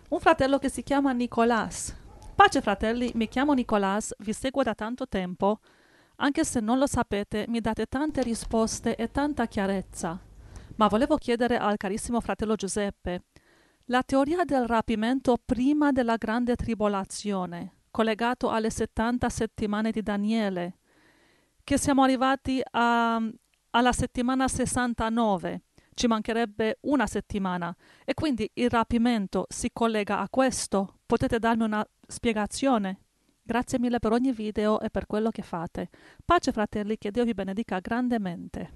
un fratello che si chiama Nicolás. Pace fratelli, mi chiamo Nicolás, vi seguo da tanto tempo. Anche se non lo sapete, mi date tante risposte e tanta chiarezza. Ma volevo chiedere al carissimo fratello Giuseppe, la teoria del rapimento prima della grande tribolazione, collegato alle 70 settimane di Daniele, che siamo arrivati alla settimana 69, ci mancherebbe una settimana e quindi il rapimento si collega a questo. Potete darmi una spiegazione? Grazie mille per ogni video e per quello che fate. Pace fratelli, che Dio vi benedica grandemente.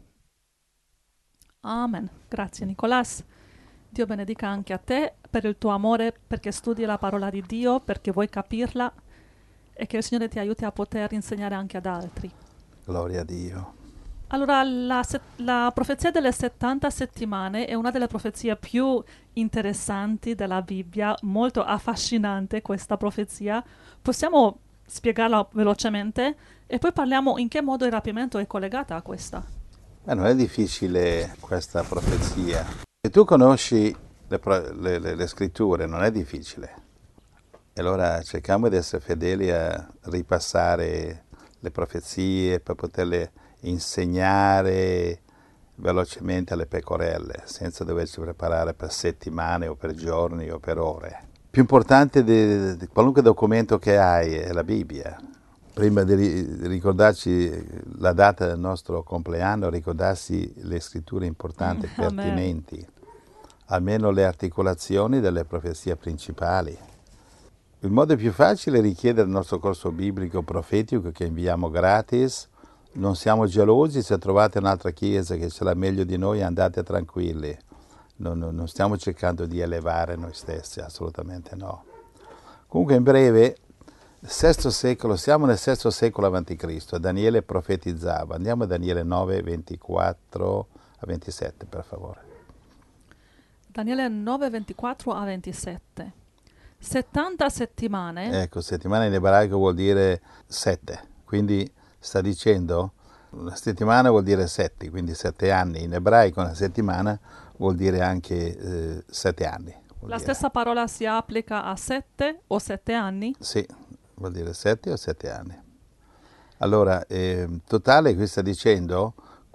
Amen. Grazie Nicolás. Dio benedica anche a te per il tuo amore, perché studi la parola di Dio, perché vuoi capirla e che il Signore ti aiuti a poter insegnare anche ad altri. Gloria a Dio. Allora, la profezia delle 70 settimane è una delle profezie più interessanti della Bibbia, molto affascinante questa profezia. Possiamo spiegarla velocemente e poi parliamo in che modo il rapimento è collegata a questa. Non è difficile questa profezia. Se tu conosci le scritture non è difficile. E allora cerchiamo di essere fedeli a ripassare le profezie per poterle insegnare velocemente alle pecorelle, senza doverci preparare per settimane o per giorni o per ore. Più importante di qualunque documento che hai è la Bibbia. Prima di ricordarci la data del nostro compleanno, ricordarsi le scritture importanti, pertinenti, almeno le articolazioni delle profezie principali. Il modo più facile è richiedere il nostro corso biblico profetico che inviamo gratis. Non siamo gelosi, se trovate un'altra chiesa che ce l'ha meglio di noi andate tranquilli. Non stiamo cercando di elevare noi stessi, assolutamente no. Comunque in breve, VI secolo, siamo nel VI secolo a.C., Daniele profetizzava. Andiamo a Daniele 9, 24 a 27 per favore. Daniele 9, 24 a 27. 70 settimane. Ecco, settimana in ebraico vuol dire 7, quindi sta dicendo una settimana vuol dire 7, quindi 7 anni. In ebraico una settimana vuol dire anche 7 anni. La stessa parola si applica a 7 o 7 anni? Sì, vuol dire 7 o 7 anni. Allora, totale qui sta dicendo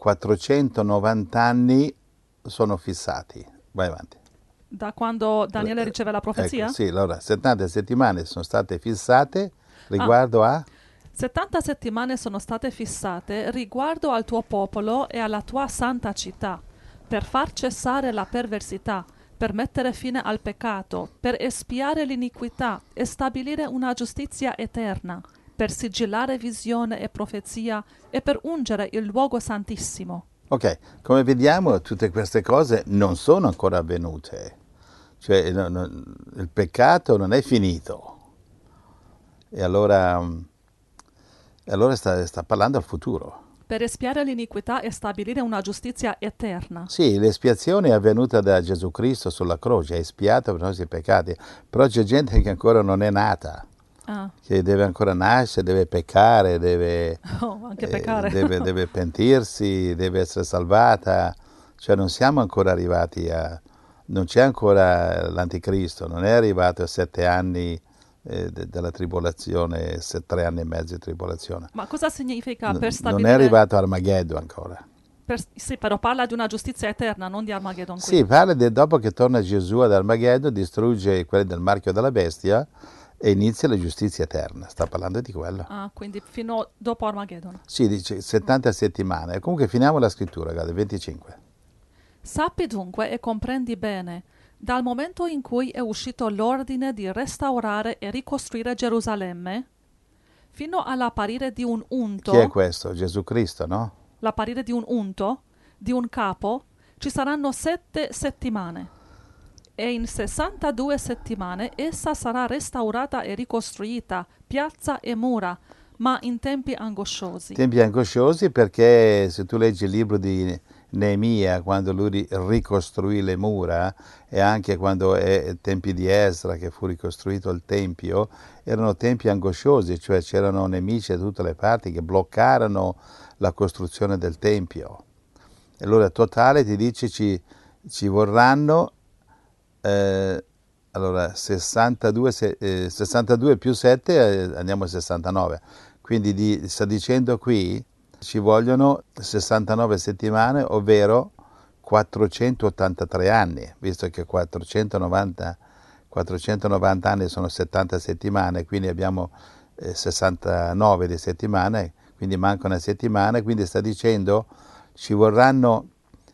490 anni sono fissati. Vai avanti. Da quando Daniele riceve la profezia? Ecco, sì, allora 70 settimane sono state fissate riguardo a... 70 settimane sono state fissate riguardo al tuo popolo e alla tua santa città, per far cessare la perversità, per mettere fine al peccato, per espiare l'iniquità e stabilire una giustizia eterna, per sigillare visione e profezia e per ungere il luogo santissimo. Ok, come vediamo tutte queste cose non sono ancora avvenute, cioè il peccato non è finito e allora sta parlando al futuro. Per espiare l'iniquità e stabilire una giustizia eterna. Sì, l'espiazione è avvenuta da Gesù Cristo sulla croce, ha espiato per i nostri peccati, però c'è gente che ancora non è nata, che deve ancora nascere, deve peccare, anche peccare. deve pentirsi, deve essere salvata, cioè non siamo ancora arrivati a... non c'è ancora l'anticristo, non è arrivato a 7 anni della tribolazione, 3 anni e mezzo di tribolazione. Ma cosa significa per stabilire... Non è arrivato Armageddon ancora. Sì, però parla di una giustizia eterna, non di Armageddon. Sì, parla dopo che torna Gesù ad Armageddon, distrugge quelli del marchio della bestia e inizia la giustizia eterna. Sta parlando di quello. Quindi fino dopo Armageddon. Sì, dice 70 settimane. Comunque finiamo la scrittura, guarda, 25. Sappi dunque e comprendi bene, dal momento in cui è uscito l'ordine di restaurare e ricostruire Gerusalemme, fino all'apparire di un unto... Chi è questo? Gesù Cristo, no? L'apparire di un unto, di un capo, ci saranno 7 settimane. E in 62 settimane essa sarà restaurata e ricostruita, piazza e mura, ma in tempi angosciosi. Tempi angosciosi perché se tu leggi il libro di Neemia, quando lui ricostruì le mura, e anche quando è tempi di Esra che fu ricostruito il Tempio, erano tempi angosciosi, cioè c'erano nemici da tutte le parti che bloccarono la costruzione del Tempio. E allora totale ti dice ci vorranno Allora, 62 più 7 andiamo a 69. Quindi sta dicendo qui ci vogliono 69 settimane, ovvero 483 anni, visto che 490 anni sono 70 settimane, quindi abbiamo 69 di settimane, quindi manca una settimana, quindi sta dicendo ci vorranno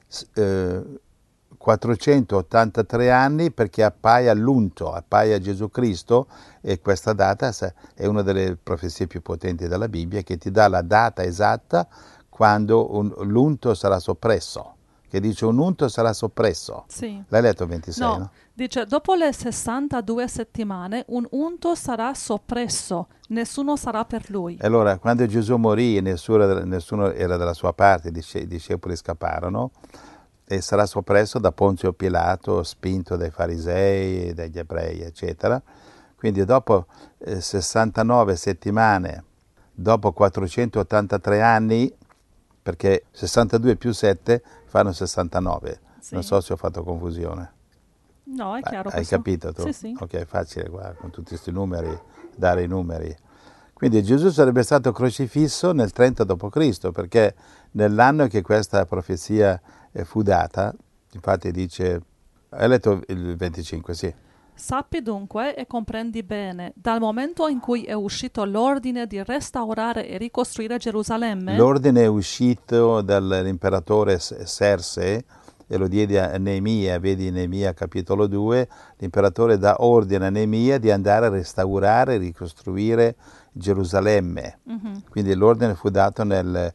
483 anni perché appaia l'unto, appaia Gesù Cristo, e questa data è una delle profezie più potenti della Bibbia, che ti dà la data esatta quando l'unto sarà soppresso, che dice un unto sarà soppresso. Sì. L'hai letto 26, No, no? dice dopo le 62 settimane un unto sarà soppresso, nessuno sarà per lui. E allora, quando Gesù morì, nessuno era dalla sua parte, i discepoli scapparono, e sarà soppresso da Ponzio Pilato, spinto dai farisei, dagli ebrei, eccetera. Quindi dopo 69 settimane, dopo 483 anni, perché 62 più 7 fanno 69. Sì. Non so se ho fatto confusione. No, è chiaro Hai questo. capito tu? Sì, sì. Ok, è facile qua, con tutti questi numeri, dare i numeri. Quindi Gesù sarebbe stato crocifisso nel 30 d.C., perché nell'anno che questa profezia fu data, infatti dice, hai letto il 25, sì. Sappi dunque e comprendi bene, dal momento in cui è uscito l'ordine di restaurare e ricostruire Gerusalemme, L'ordine è uscito dall'imperatore Serse e lo diede a Neemia, vedi Neemia capitolo 2, l'imperatore dà ordine a Neemia di andare a restaurare e ricostruire Gerusalemme. Quindi l'ordine fu dato nel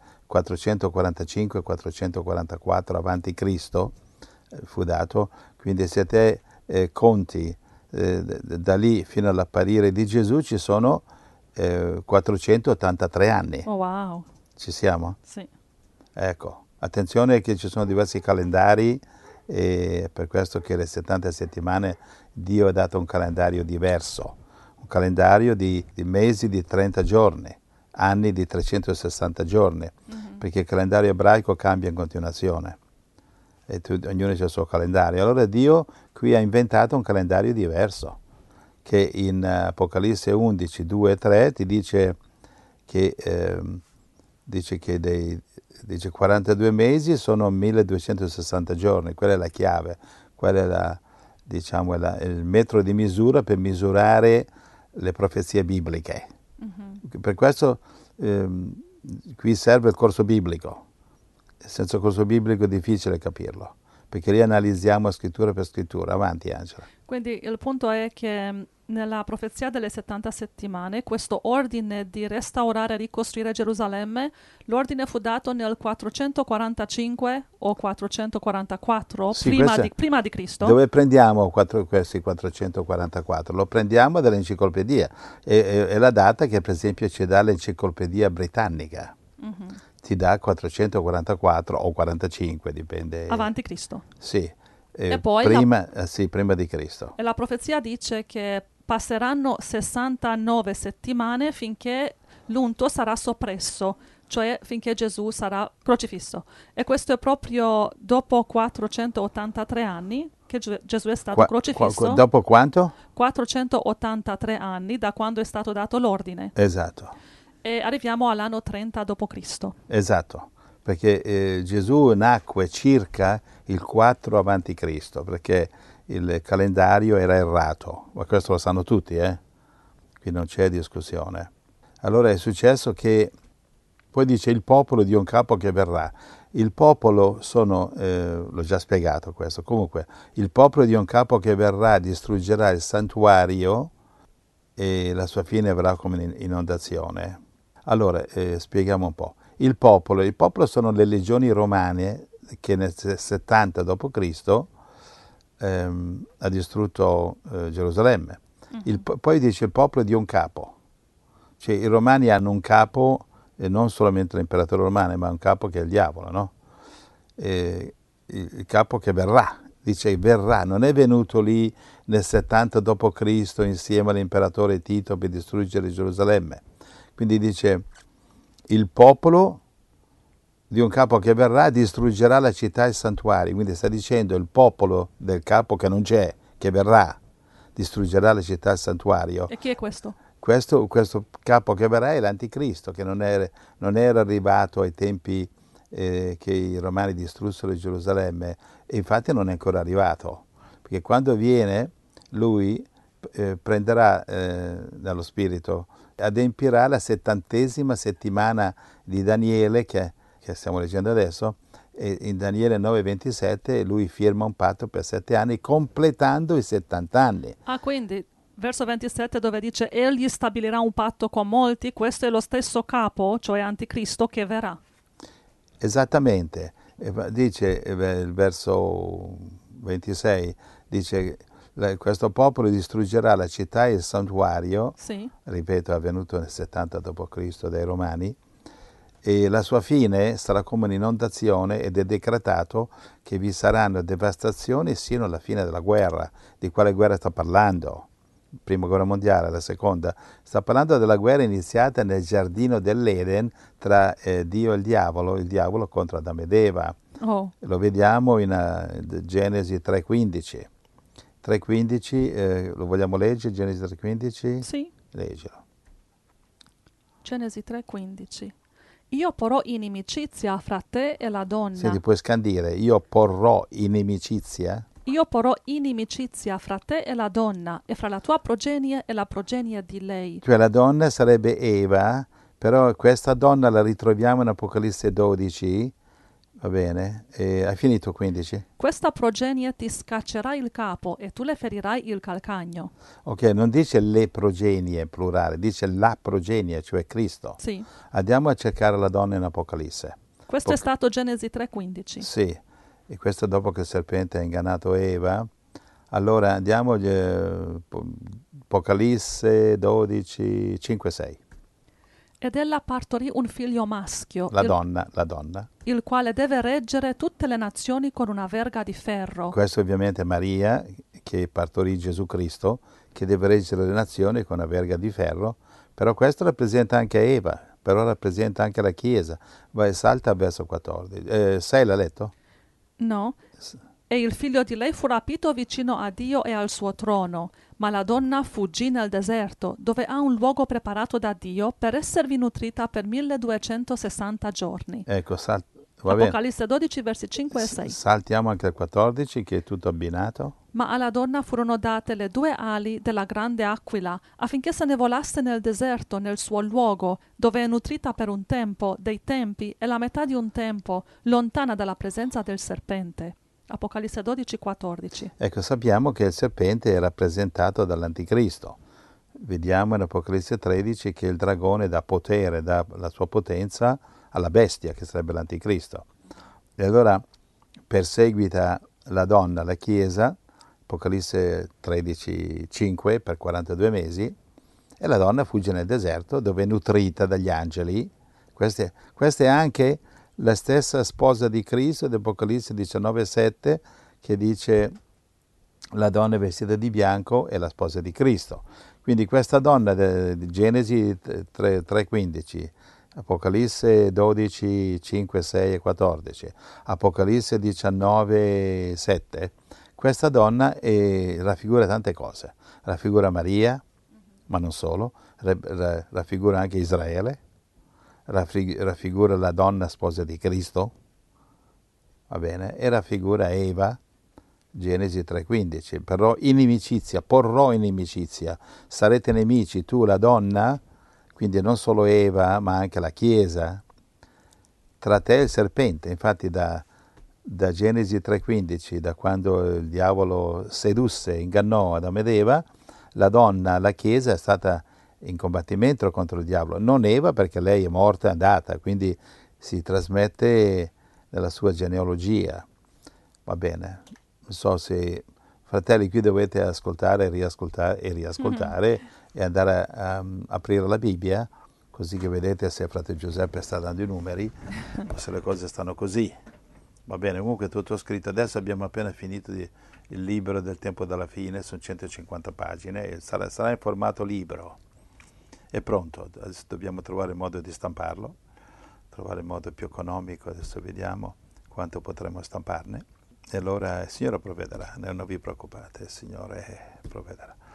445-444 avanti Cristo, fu dato, quindi se te conti da lì fino all'apparire di Gesù ci sono 483 anni. oh wow, Ci siamo? sì. Ecco, attenzione che ci sono diversi calendari, e per questo che le 70 settimane Dio ha dato un calendario diverso, un calendario di mesi di 30 giorni, anni di 360 giorni, perché il calendario ebraico cambia in continuazione e ognuno ha il suo calendario. Allora Dio qui ha inventato un calendario diverso, che in Apocalisse 11, 2 e 3 ti dice che, dice 42 mesi sono 1260 giorni, quella è la chiave, quella è il metro di misura per misurare le profezie bibliche. Per questo qui serve il corso biblico. Senza corso biblico è difficile capirlo, perché lì analizziamo scrittura per scrittura. Avanti, Angela. Quindi il punto è che nella profezia delle 70 settimane questo ordine di restaurare e ricostruire Gerusalemme, l'ordine fu dato nel 445 o 444 Sì, prima di Cristo. Dove prendiamo questi 444? Lo prendiamo dall'enciclopedia. È la data che per esempio ci dà l'enciclopedia britannica. Ti dà 444 o 45, dipende. Avanti Cristo. Sì. E poi prima di Cristo. E la profezia dice che passeranno 69 settimane finché l'unto sarà soppresso, cioè finché Gesù sarà crocifisso. E questo è proprio dopo 483 anni che Gesù è stato crocifisso. Dopo quanto? 483 anni da quando è stato dato l'ordine. Esatto. E arriviamo all'anno 30 d.C. Esatto, perché Gesù nacque circa il 4 avanti Cristo, perché il calendario era errato, ma questo lo sanno tutti, qui non c'è discussione. Allora è successo che, poi dice il popolo di un capo che verrà. Il popolo sono, l'ho già spiegato questo, comunque, il popolo di un capo che verrà distruggerà il santuario e la sua fine avrà come inondazione. Allora, spieghiamo un po'. Il popolo sono le legioni romane che nel 70 d.C. Ha distrutto Gerusalemme. Poi dice il popolo di un capo. Cioè i romani hanno un capo, e non solamente l'imperatore romano, ma un capo che è il diavolo, no? Il capo che verrà, dice verrà, non è venuto lì nel 70 d.C. insieme all'imperatore Tito per distruggere Gerusalemme. Quindi dice il popolo di un capo che verrà distruggerà la città e i santuari. Quindi sta dicendo il popolo del capo che non c'è, che verrà, distruggerà la città e il santuario. E chi è questo? Questo capo che verrà è l'anticristo, che non era arrivato ai tempi che i romani distrussero Gerusalemme, e infatti non è ancora arrivato, perché quando viene lui prenderà dallo Spirito, adempirà la 70ª settimana di Daniele, che stiamo leggendo adesso, e in Daniele 9,27 lui firma un patto per 7 anni, completando i 70 anni. Ah, quindi, verso 27 dove dice egli stabilirà un patto con molti, questo è lo stesso capo, cioè Anticristo, che verrà. Esattamente, dice il verso 26, dice questo popolo distruggerà la città e il santuario, Sì. ripeto, è avvenuto nel 70 d.C. dai Romani, e la sua fine sarà come un'inondazione ed è decretato che vi saranno devastazioni sino alla fine della guerra. Di quale guerra sta parlando? Prima guerra mondiale, la seconda? Sta parlando della guerra iniziata nel giardino dell'Eden tra Dio e il diavolo contro Adamo ed Eva. Oh. Lo vediamo in Genesi 3,15. 3,15, lo vogliamo leggere? Genesi 3,15? Sì. Leggilo. Genesi 3,15. Io porrò inimicizia fra te e la donna. Senti, puoi scandire, io porrò inimicizia. Io porrò inimicizia fra te e la donna, e fra la tua progenie e la progenie di lei. Cioè la donna sarebbe Eva, però questa donna la ritroviamo in Apocalisse 12, va bene? E hai finito 15? Questa progenie ti scaccerà il capo e tu le ferirai il calcagno. Ok, non dice le progenie plurale, dice la progenie, cioè Cristo. Sì. Andiamo a cercare la donna in Apocalisse. Questo è stato Genesi 3,15. Sì, e questo dopo che il serpente ha ingannato Eva. Allora andiamo a Apocalisse 12, 5, 6. Ed ella partorì un figlio maschio, La donna. il quale deve reggere tutte le nazioni con una verga di ferro. Questo ovviamente è Maria, che partorì Gesù Cristo, che deve reggere le nazioni con una verga di ferro, però questo rappresenta anche Eva, però rappresenta anche la Chiesa. Vai, salta verso 14. 6 l'ha letto? No. E il figlio di lei fu rapito vicino a Dio e al suo trono, ma la donna fuggì nel deserto, dove ha un luogo preparato da Dio per esservi nutrita per 1260 giorni. Ecco, va bene. Apocalisse 12, versi 5 e 6. Saltiamo anche al 14, che è tutto abbinato. Ma alla donna furono date le 2 ali della grande aquila, affinché se ne volasse nel deserto, nel suo luogo, dove è nutrita per un tempo, dei tempi, e la metà di un tempo, lontana dalla presenza del serpente. Apocalisse 12, 14. Ecco, sappiamo che il serpente è rappresentato dall'anticristo. Vediamo in Apocalisse 13 che il dragone dà potere, dà la sua potenza alla bestia, che sarebbe l'anticristo. E allora perseguita la donna, la Chiesa, Apocalisse 13, 5, per 42 mesi, e la donna fugge nel deserto dove è nutrita dagli angeli. Questa è anche la stessa sposa di Cristo, d'Apocalisse 19, 7, che dice la donna è vestita di bianco è la sposa di Cristo. Quindi questa donna di Genesi 3,15, Apocalisse 12, 5, 6 e 14, Apocalisse 19, 7, questa donna raffigura tante cose. Raffigura Maria, ma non solo, raffigura anche Israele, raffigura la donna sposa di Cristo, va bene, e raffigura Eva, Genesi 3,15, porrò inimicizia, sarete nemici, tu la donna, quindi non solo Eva, ma anche la Chiesa, tra te e il serpente. Infatti da Genesi 3,15, da quando il diavolo sedusse, ingannò Adamo ed Eva, la donna, la Chiesa, è stata in combattimento contro il diavolo. Non Eva, perché lei è morta e andata, quindi si trasmette nella sua genealogia. Va bene. Non so se, fratelli, qui dovete ascoltare, riascoltare e andare a aprire la Bibbia, così che vedete se fratello Giuseppe sta dando i numeri o se le cose stanno così. Va bene, comunque tutto scritto. Adesso abbiamo appena finito il libro del tempo della fine, sono 150 pagine, e sarà in formato libro. È pronto, adesso dobbiamo trovare il modo di stamparlo, trovare il modo più economico, adesso vediamo quanto potremo stamparne. E allora il Signore provvederà, non vi preoccupate, il Signore provvederà.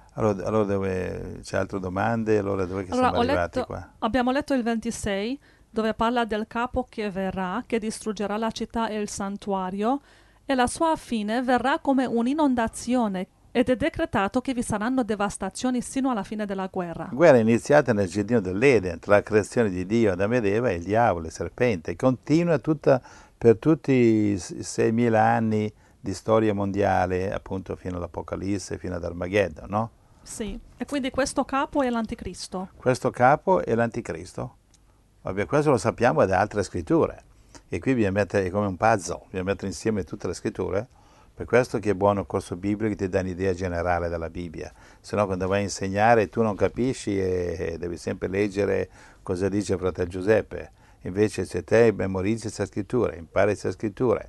Allora c'è altre domande? Allora dove che Allora, siamo arrivati qua? abbiamo letto il 26, dove parla del capo che verrà, che distruggerà la città e il santuario, e la sua fine verrà come un'inondazione, ed è decretato che vi saranno devastazioni sino alla fine della guerra. La guerra è iniziata nel giardino dell'Eden, tra la creazione di Dio, Adamo ed Eva, e il diavolo, il serpente. Continua per tutti i 6.000 anni di storia mondiale, appunto fino all'Apocalisse, fino ad Armageddon, no? Sì, e quindi questo capo è l'anticristo. Questo capo è l'anticristo. Vabbè, questo lo sappiamo da altre scritture. E qui bisogna mettere, è come un puzzle, bisogna mettere insieme tutte le scritture. Per questo che è buono il corso biblico, che ti dà un'idea generale della Bibbia. Se no quando vai a insegnare tu non capisci e devi sempre leggere cosa dice fratello Giuseppe. Invece se te memorizzi questa scrittura, impari questa scrittura,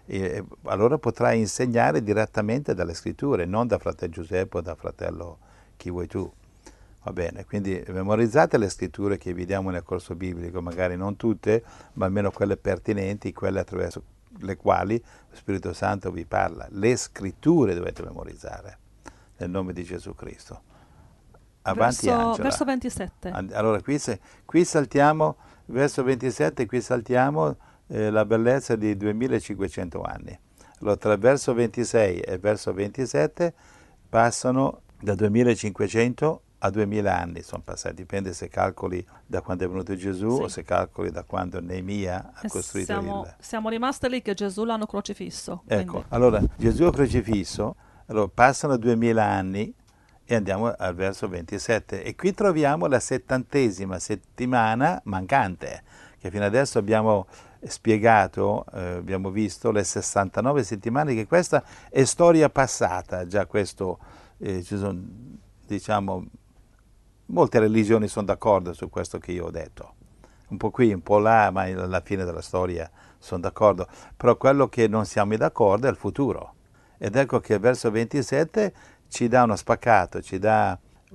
allora potrai insegnare direttamente dalle scritture, non da fratello Giuseppe o da fratello chi vuoi tu. Va bene, quindi memorizzate le scritture che vi diamo nel corso biblico, magari non tutte, ma almeno quelle pertinenti, quelle attraverso le quali lo Spirito Santo vi parla. Le scritture dovete memorizzare, nel nome di Gesù Cristo. Avanti Angela. Verso 27. Allora qui saltiamo, verso 27, qui saltiamo la bellezza di 2500 anni. Allora tra il verso 26 e il verso 27 passano da 2500 a 2000 anni sono passati, dipende se calcoli da quando è venuto Gesù Sì. o se calcoli da quando Neemia ha costruito siamo rimasti lì che Gesù l'hanno crocifisso. Ecco, Quindi. allora Gesù è crocifisso, allora passano 2000 anni e andiamo al verso 27 e qui troviamo la 70ª settimana mancante, che fino adesso abbiamo spiegato, abbiamo visto le 69 settimane, che questa è storia passata, già questo ci sono, diciamo, molte religioni sono d'accordo su questo che io ho detto, un po' qui, un po' là, ma alla fine della storia sono d'accordo, però quello che non siamo d'accordo è il futuro. Ed ecco che verso 27 ci dà uno spaccato, ci dà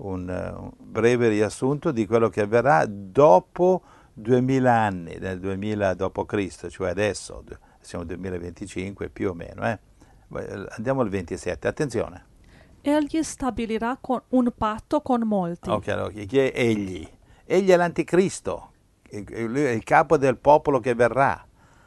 un breve riassunto di quello che avverrà dopo 2000 anni, nel 2000 d.C., cioè adesso, siamo nel 2025 più o meno. Andiamo al 27, attenzione. Egli stabilirà un patto con molti. Ok, chi è egli? Egli è l'anticristo, lui è il capo del popolo che verrà,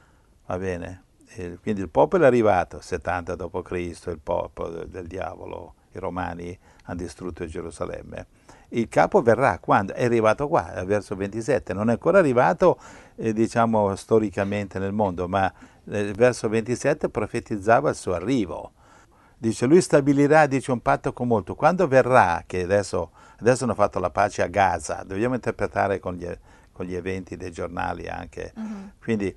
va bene? Quindi il popolo è arrivato, 70 d.C., il popolo del diavolo, i romani hanno distrutto Gerusalemme. Il capo verrà quando? È arrivato qua, verso 27, non è ancora arrivato, diciamo, storicamente nel mondo, ma verso 27 profetizzava il suo arrivo. Dice, lui stabilirà, dice, un patto con molto. Quando verrà, che adesso hanno fatto la pace a Gaza, dobbiamo interpretare con gli eventi dei giornali anche. Quindi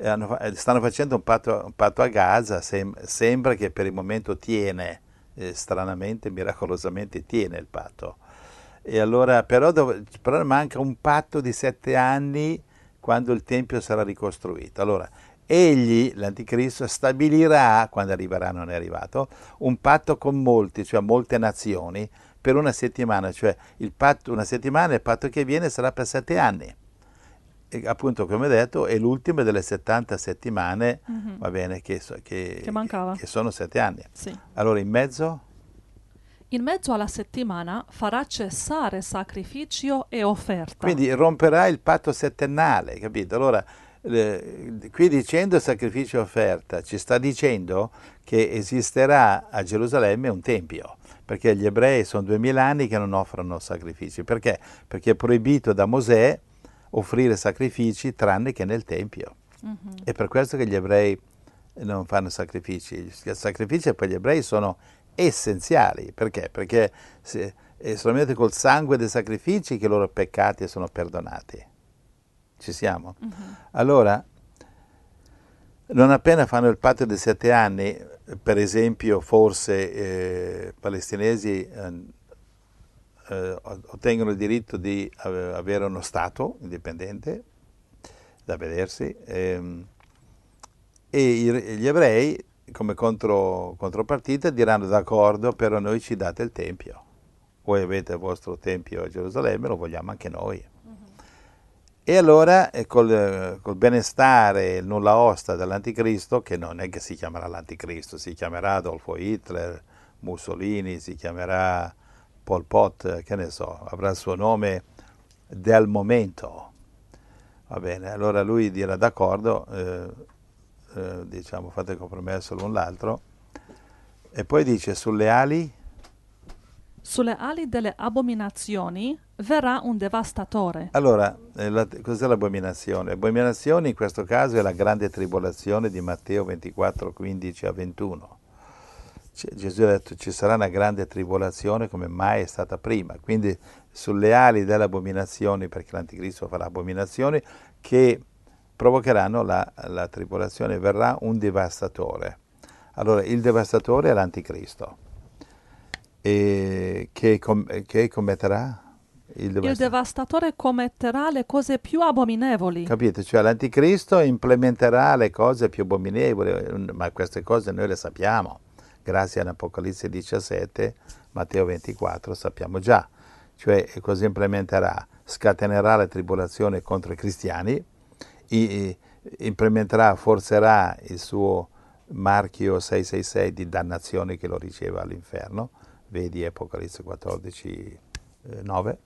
stanno facendo un patto a Gaza, sembra che per il momento tiene, stranamente, miracolosamente tiene il patto. E allora, però manca un patto di 7 anni quando il Tempio sarà ricostruito. Allora, egli, l'anticristo, stabilirà, quando arriverà non è arrivato, un patto con molti, cioè molte nazioni, per una settimana, cioè una settimana, il patto che viene sarà per 7 anni. E appunto, come detto, è l'ultima delle 70 settimane, va bene, che mancava. Che sono 7 anni. Sì. Allora, in mezzo alla settimana farà cessare sacrificio e offerta. Quindi romperà il patto settennale, capito? Allora, qui dicendo sacrificio e offerta, ci sta dicendo che esisterà a Gerusalemme un tempio, perché gli ebrei sono 2000 anni che non offrono sacrifici. Perché? Perché è proibito da Mosè offrire sacrifici tranne che nel tempio. È per questo che gli ebrei non fanno sacrifici. I sacrifici per gli ebrei sono essenziali. Perché? Perché è solamente col sangue dei sacrifici che i loro peccati sono perdonati. Ci siamo? Allora, non appena fanno il patto dei 7 anni, per esempio, forse palestinesi ottengono il diritto di avere uno Stato indipendente da vedersi, e gli ebrei, come contropartita, diranno d'accordo, però noi ci date il Tempio. Voi avete il vostro Tempio a Gerusalemme, lo vogliamo anche noi. E allora col benestare, il nulla osta dell'anticristo, che non è che si chiamerà l'anticristo, si chiamerà Adolfo Hitler, Mussolini, si chiamerà Pol Pot, che ne so, avrà il suo nome del momento. Va bene, allora lui dirà d'accordo, diciamo fate compromesso l'un l'altro, e poi dice sulle ali. Sulle ali delle abominazioni verrà un devastatore. Allora, cos'è l'abominazione? L'abominazione in questo caso è la grande tribolazione di Matteo 24, 15 a 21. Gesù ha detto ci sarà una grande tribolazione come mai è stata prima, quindi sulle ali delle abominazioni, perché l'anticristo farà abominazioni che provocheranno la tribolazione, verrà un devastatore. Allora, il devastatore è l'anticristo. E che commetterà? Il devastatore commetterà le cose più abominevoli. Capite? Cioè l'anticristo implementerà le cose più abominevoli, ma queste cose noi le sappiamo. Grazie all'Apocalisse 17, Matteo 24, sappiamo già. Cioè cosa implementerà? Scatenerà la tribolazione contro i cristiani, implementerà, forzerà il suo marchio 666 di dannazione che lo riceve all'inferno, vedi Apocalisse 14, 9.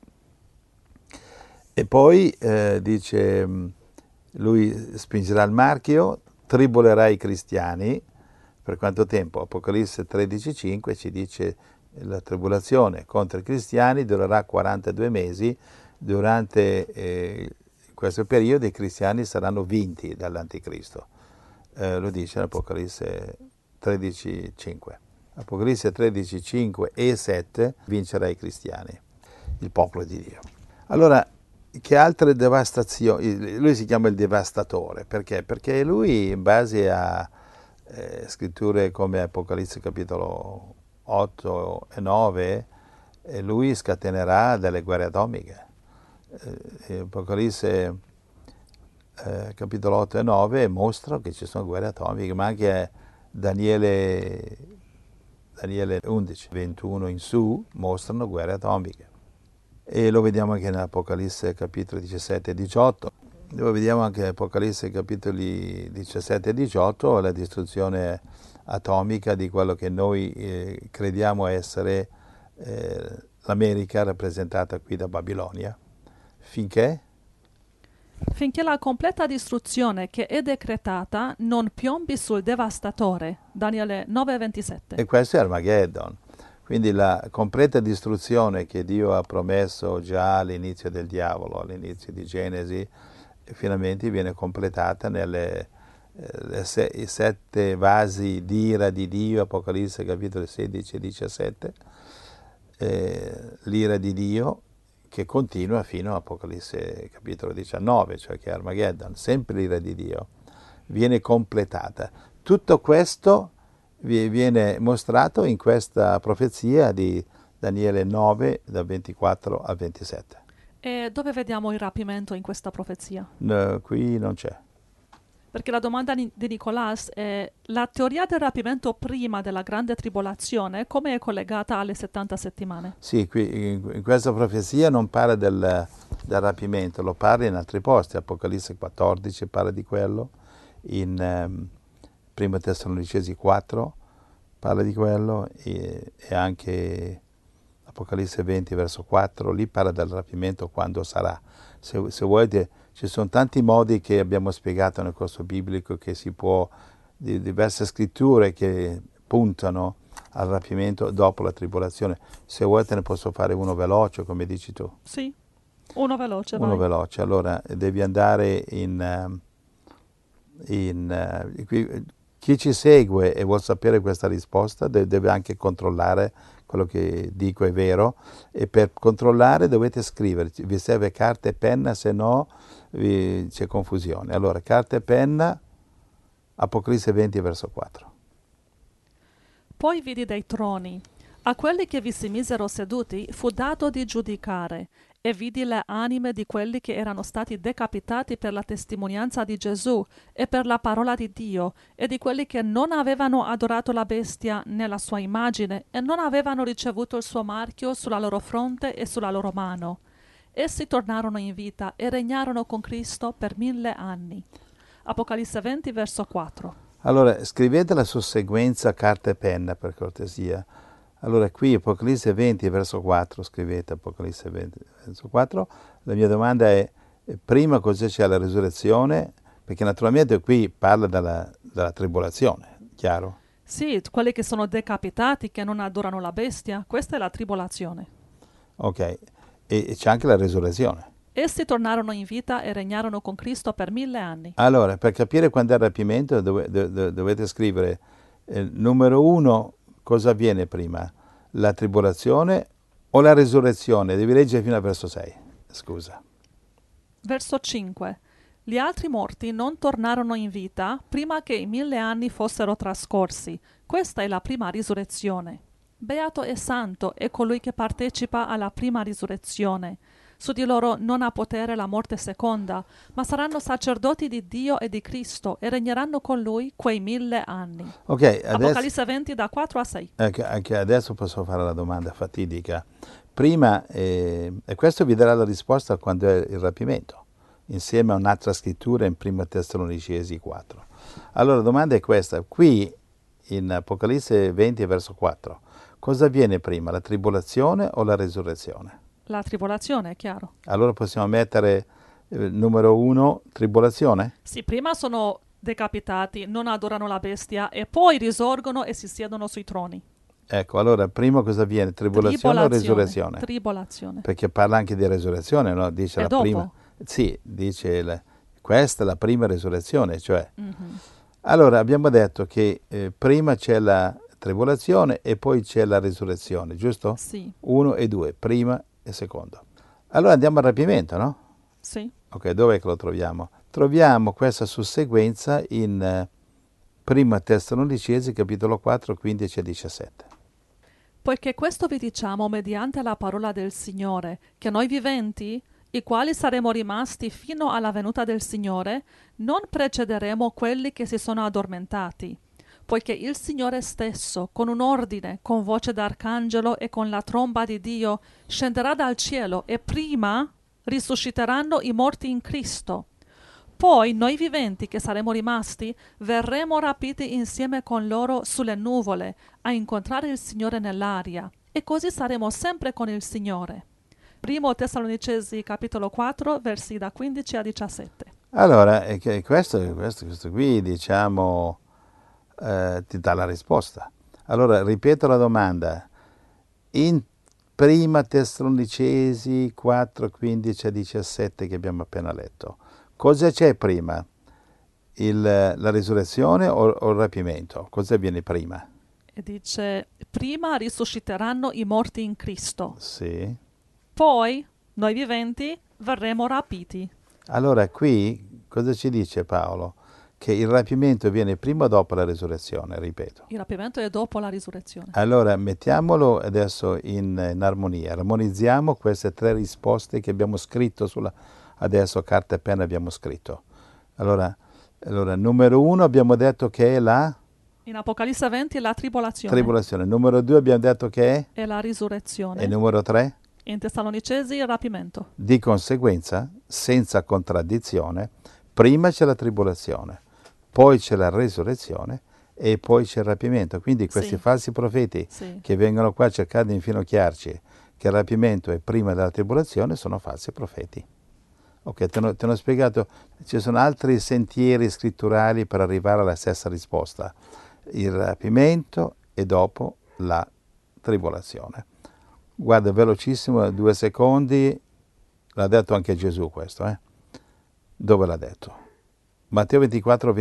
E poi dice, lui spingerà il marchio, tribolerà i cristiani. Per quanto tempo? Apocalisse 13,5 ci dice la tribolazione contro i cristiani durerà 42 mesi, durante questo periodo i cristiani saranno vinti dall'anticristo. Lo dice l'Apocalisse 13,5. Apocalisse 13,5 e 7 vincerà i cristiani, il popolo di Dio. Allora, che altre devastazioni? Lui si chiama il devastatore, perché? Perché lui, in base a scritture come Apocalisse capitolo 8 e 9, lui scatenerà delle guerre atomiche. Apocalisse capitolo 8 e 9 mostra che ci sono guerre atomiche, ma anche Daniele 11, 21 in su mostrano guerre atomiche. E lo vediamo anche nell'Apocalisse capitoli 17 e 18. Dove vediamo anche Apocalisse capitoli 17 e 18 la distruzione atomica di quello che noi crediamo essere l'America rappresentata qui da Babilonia. Finché la completa distruzione che è decretata non piombi sul devastatore. Daniele 9,27. E questo è Armageddon. Quindi la completa distruzione che Dio ha promesso già all'inizio del diavolo, all'inizio di Genesi, finalmente viene completata nelle i 7 vasi d'ira di Dio, Apocalisse capitoli 16 e 17, l'ira di Dio che continua fino a Apocalisse capitolo 19, cioè che è Armageddon, sempre l'ira di Dio, viene completata. Tutto questo viene mostrato in questa profezia di Daniele 9, da 24 a 27. E dove vediamo il rapimento in questa profezia? Qui non c'è. Perché la domanda di Nicolas è: la teoria del rapimento prima della grande tribolazione, come è collegata alle 70 settimane? Sì, qui in questa profezia non parla del rapimento, lo parla in altri posti. Apocalisse 14 parla di quello, in 1 Tessalonicesi 4 parla di quello, e anche Apocalisse 20 verso 4, lì parla del rapimento quando sarà. Se volete, ci sono tanti modi che abbiamo spiegato nel corso biblico, che si può, di diverse scritture che puntano al rapimento dopo la tribolazione. Se vuoi te ne posso fare uno veloce, come dici tu. Sì, uno veloce. Uno veloce. Allora, devi andare chi ci segue e vuol sapere questa risposta deve anche controllare quello che dico è vero, e per controllare dovete scrivere. Vi serve carta e penna, se no c'è confusione. Allora, carta e penna, Apocalisse 20 verso 4. Poi vidi dei troni. A quelli che vi si misero seduti fu dato di giudicare, e vidi le anime di quelli che erano stati decapitati per la testimonianza di Gesù e per la parola di Dio, e di quelli che non avevano adorato la bestia né la sua immagine, e non avevano ricevuto il suo marchio sulla loro fronte e sulla loro mano. Essi tornarono in vita e regnarono con Cristo per 1000 anni. Apocalisse 20 verso 4. Allora, scrivete la susseguenza carta e penna, per cortesia. Allora qui Apocalisse 20 verso 4, scrivete Apocalisse 20 verso 4, la mia domanda è prima cosa c'è la risurrezione? Perché naturalmente qui parla della tribolazione, chiaro? Sì, quelli che sono decapitati, che non adorano la bestia, questa è la tribolazione. Ok, e c'è anche la risurrezione. Essi tornarono in vita e regnarono con Cristo per 1000 anni. Allora, per capire quando è il rapimento dovete scrivere numero 1, cosa avviene prima? La tribolazione o la risurrezione? Devi leggere fino al verso 6, scusa. Verso 5. Gli altri morti non tornarono in vita prima che i 1000 anni fossero trascorsi. Questa è la prima risurrezione. Beato e santo è colui che partecipa alla prima risurrezione. Su di loro non ha potere la morte seconda, ma saranno sacerdoti di Dio e di Cristo e regneranno con lui quei 1000 anni. Ok, adesso, Apocalisse 20 da 4 a 6. anche adesso posso fare la domanda fatidica. Prima, e questo vi darà la risposta quando è il rapimento, insieme a un'altra scrittura in 1 Tessalonicesi 4. Allora la domanda è questa, qui in Apocalisse 20 verso 4, cosa avviene prima, la tribolazione o la risurrezione? La tribolazione, è chiaro. Allora possiamo mettere numero 1, tribolazione? Sì, prima sono decapitati, non adorano la bestia e poi risorgono e si siedono sui troni. Ecco, allora prima cosa avviene, tribolazione o risurrezione? Tribolazione. Perché parla anche di resurrezione, no? Dice E la dopo? prima. Sì, dice questa è la prima resurrezione, cioè. Mhm. Allora abbiamo detto che prima c'è la tribolazione e poi c'è la risurrezione, giusto? Sì, 1 e 2, prima e secondo. Allora andiamo al rapimento, no? sì. Ok, dov'è che lo troviamo? Troviamo questa susseguenza in Prima Tessalonicesi, capitolo 4, 15 e 17. Poiché questo vi diciamo mediante la parola del Signore, che noi viventi, i quali saremo rimasti fino alla venuta del Signore, non precederemo quelli che si sono addormentati. Poiché il Signore stesso, con un ordine, con voce d'arcangelo e con la tromba di Dio, scenderà dal cielo e prima risusciteranno i morti in Cristo. Poi noi viventi che saremo rimasti verremo rapiti insieme con loro sulle nuvole a incontrare il Signore nell'aria e così saremo sempre con il Signore. Primo Tessalonicesi capitolo 4 versi da 15 a 17. Allora, questo qui, diciamo, ti dà la risposta. Allora, ripeto la domanda. In Prima Tessalonicesi 4, 15 e 17 che abbiamo appena letto, cosa c'è prima? La risurrezione o il rapimento? Cosa avviene prima? E dice, prima risusciteranno i morti in Cristo, Sì. poi noi viventi verremo rapiti. Allora, qui cosa ci dice Paolo? Che il rapimento viene prima o dopo la risurrezione, ripeto. Il rapimento è dopo la risurrezione. Allora, mettiamolo adesso in armonia, armonizziamo queste tre risposte che abbiamo scritto adesso carta e penna abbiamo scritto. Allora, numero 1 abbiamo detto che è la In Apocalisse 20 è la tribolazione. tribolazione, numero 2 abbiamo detto che E la risurrezione. e numero 3? In Tessalonicesi il rapimento. Di conseguenza, senza contraddizione, prima c'è la tribolazione, poi c'è la risurrezione e poi c'è il rapimento. Quindi questi Sì. falsi profeti Sì. che vengono qua a cercare di infinocchiarci che il rapimento è prima della tribolazione sono falsi profeti. Ok, te ne ho spiegato, ci sono altri sentieri scritturali per arrivare alla stessa risposta. Il rapimento e dopo la tribolazione. Guarda, velocissimo, 2 secondi, l'ha detto anche Gesù questo, Dove l'ha detto? Matteo 24,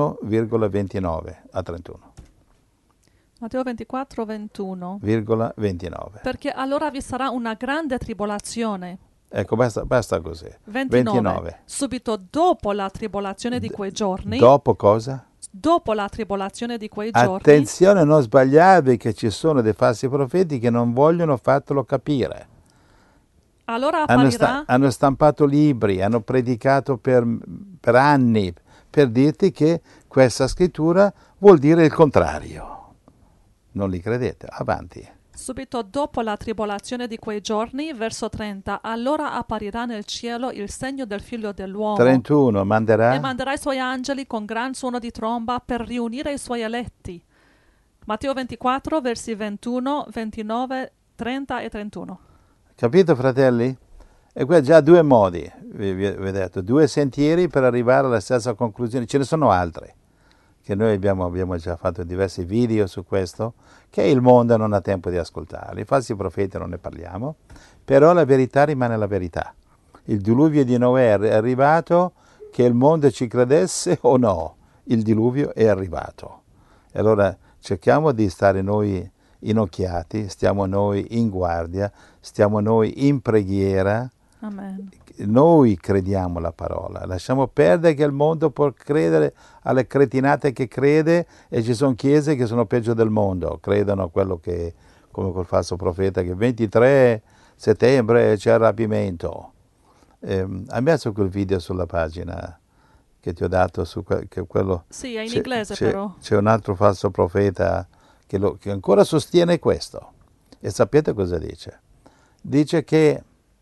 21,29 a 31. Matteo 24, 21. 29. Perché allora vi sarà una grande tribolazione. Ecco, basta così. 29. Subito dopo la tribolazione di quei giorni. Dopo cosa? Dopo la tribolazione di quei giorni. Attenzione a non sbagliarvi che ci sono dei falsi profeti che non vogliono fartelo capire. Allora apparirà. Hanno stampato libri, hanno predicato per anni per dirti che questa scrittura vuol dire il contrario. Non li credete? Avanti. Subito dopo la tribolazione di quei giorni, verso 30, allora apparirà nel cielo il segno del figlio dell'uomo. 31, E manderà manderà i suoi angeli con gran suono di tromba per riunire i suoi eletti Matteo 24, versi 21, 29, 30 e 31. Capito, fratelli? E qui già due modi, vi ho detto, due sentieri per arrivare alla stessa conclusione. Ce ne sono altri, che noi abbiamo già fatto diversi video su questo, che il mondo non ha tempo di ascoltare. I falsi profeti non ne parliamo, però la verità rimane la verità. Il diluvio di Noè è arrivato, che il mondo ci credesse o no, il diluvio è arrivato. E allora cerchiamo di stare noi inocchiati, stiamo noi in guardia, stiamo noi in preghiera. Amen. Noi crediamo la parola, lasciamo perdere che il mondo può credere alle cretinate che crede, e ci sono chiese che sono peggio del mondo, credono a quello che, come quel falso profeta, che il 23 settembre c'è il rapimento. Hai messo quel video sulla pagina che ti ho dato, che quello, Sì, è in inglese però. c'è un altro falso profeta che ancora sostiene questo. E sapete cosa dice? Dice che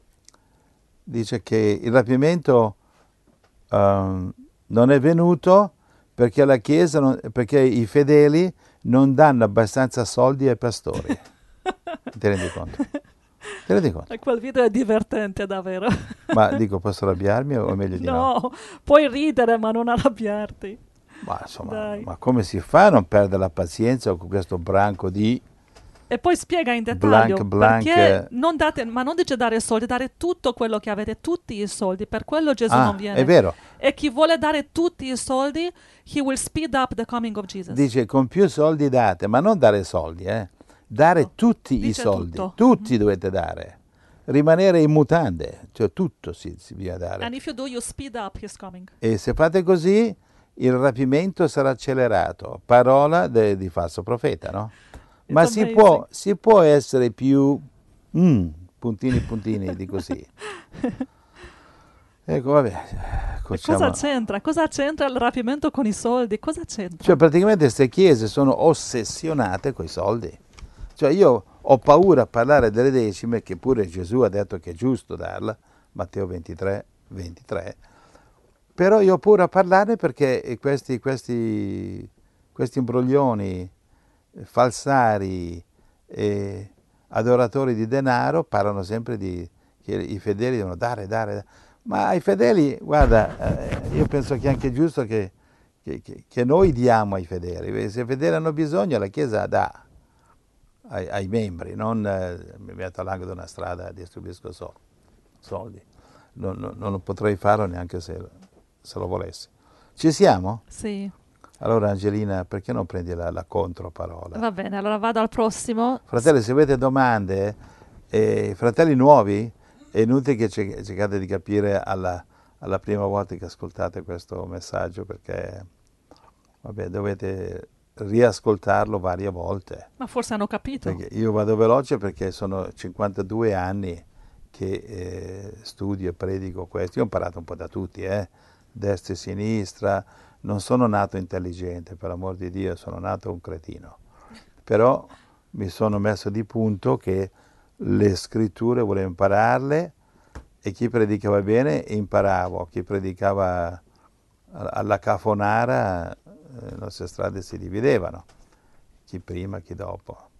il rapimento non è venuto perché la Chiesa, perché i fedeli non danno abbastanza soldi ai pastori. Ti rendi conto? Ti rendi conto? Quel video è divertente davvero. Ma dico, posso arrabbiarmi o meglio di no? No, puoi ridere ma non arrabbiarti. Ma insomma, Dai. ma come si fa a non perdere la pazienza con questo branco di E poi spiega in dettaglio blank, perché non date, ma non dice dare soldi, dare tutto quello che avete, tutti i soldi, per quello Gesù non viene. È vero. E chi vuole dare tutti i soldi, he will speed up the coming of Jesus. Dice con più soldi date, ma non dare soldi, dare tutti i Dice soldi, tutto. tutti dovete dare, rimanere in mutande, cioè tutto si deve dare. And if you do, you speed up his coming. E se fate così, il rapimento sarà accelerato. Parola di falso profeta, no? Ma It's si può essere più puntini di così. Ecco, vabbè. Cosa c'entra? Cosa c'entra il rapimento con i soldi? Cosa c'entra? Cioè, praticamente queste chiese sono ossessionate coi soldi. Cioè, io ho paura a parlare delle decime, che pure Gesù ha detto che è giusto darla, Matteo 23, 23. Però io ho paura a parlare perché questi imbroglioni, falsari e adoratori di denaro parlano sempre che i fedeli devono dare. Ma ai fedeli, guarda, io penso che è anche giusto che noi diamo ai fedeli. Se i fedeli hanno bisogno, la Chiesa dà ai membri, non mi metto all'angolo di una strada e distribuisco soldi. Non potrei farlo neanche se lo volessi. Ci siamo? Sì. Allora Angelina, perché non prendi la controparola? Va bene, allora vado al prossimo. Fratelli, se avete domande, fratelli nuovi, è inutile che cercate di capire alla prima volta che ascoltate questo messaggio, perché vabbè, dovete riascoltarlo varie volte. Ma forse hanno capito. Perché io vado veloce perché sono 52 anni che studio e predico questo. Io ho imparato un po' da tutti, destra e sinistra. Non sono nato intelligente, per l'amor di Dio, sono nato un cretino. Però mi sono messo di punto che le scritture volevo impararle, e chi predicava bene imparavo, chi predicava alla cafonara le nostre strade si dividevano, chi prima, chi dopo.